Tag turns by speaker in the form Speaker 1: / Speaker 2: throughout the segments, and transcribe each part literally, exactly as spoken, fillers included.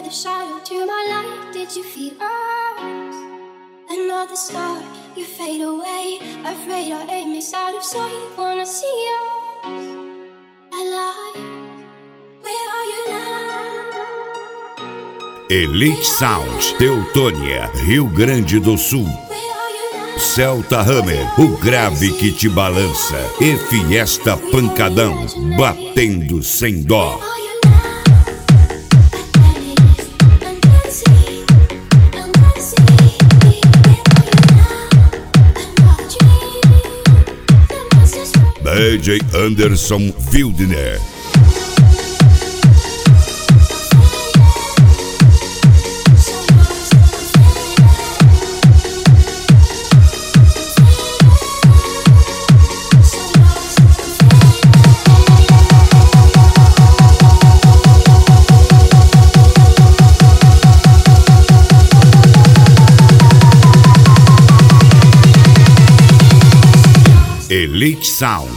Speaker 1: the shadow to my light. Did you feed us another star? You fade away, afraid our aim is out of sight. Wanna see us alive? Where are you now?
Speaker 2: Elite Sound, Teutônia, Rio Grande do Sul. Celta Hammer, o grave que te balança. E Fiesta Pancadão, batendo sem dó. D J Anderson Wildner. Elite Sound.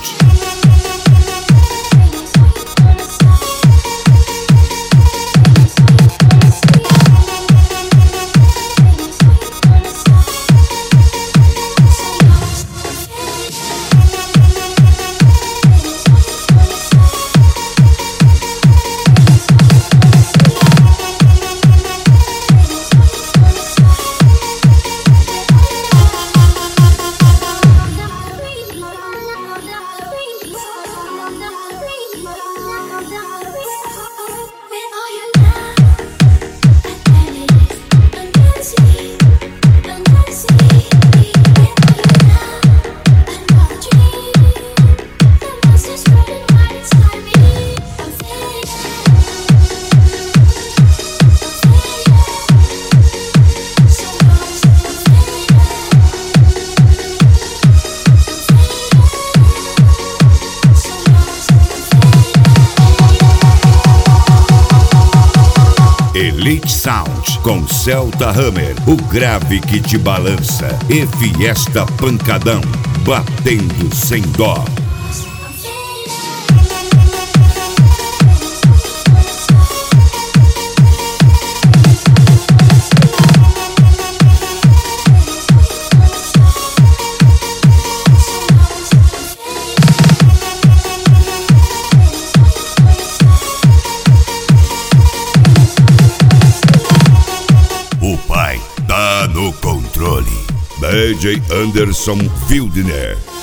Speaker 2: Elite Sound com Celta Hammer, o grave que te balança. E Fiesta Pancadão, batendo sem dó. O pai tá no controle. D J Anderson Wildner.